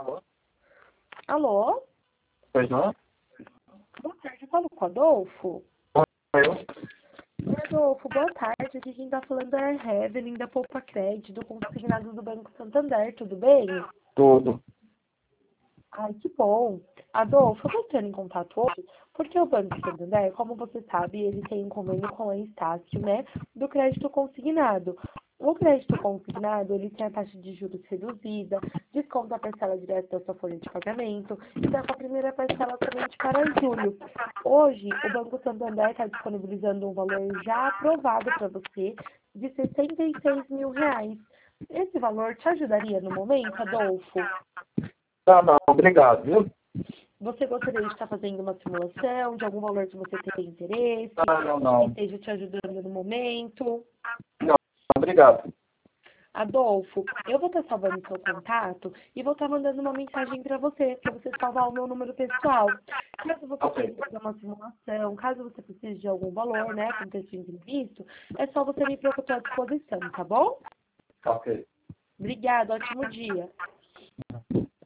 Alô? Pois não? Boa tarde, eu falo com o Adolfo. Eu? Oi, Adolfo, boa tarde. Aqui quem tá falando é a Evelyn, da Poupa Crédito, consignado do Banco Santander, tudo bem? Tudo. Ai, que bom. Adolfo, eu tô entrando em contato hoje porque o Banco Santander, como você sabe, ele tem um convênio com a Estácio, né, do crédito consignado. O crédito consignado, ele tem a taxa de juros reduzida, desconta a parcela direta da sua folha de pagamento e dá com a primeira parcela somente para julho. Hoje, o Banco Santander está disponibilizando um valor já aprovado para você de R$ 66.000. Esse valor te ajudaria no momento, Adolfo? Não, obrigado, viu? Você gostaria de estar fazendo uma simulação de algum valor que você tem interesse, que Não. esteja te ajudando no momento? Não, obrigado. Adolfo, eu vou estar salvando seu contato e vou estar mandando uma mensagem para você salvar o meu número pessoal. Caso você Ok. queira fazer uma simulação, caso você precise de algum valor, né, com texto imprevisto, é só você me procurar à disposição, tá bom? Ok. Obrigada, ótimo dia.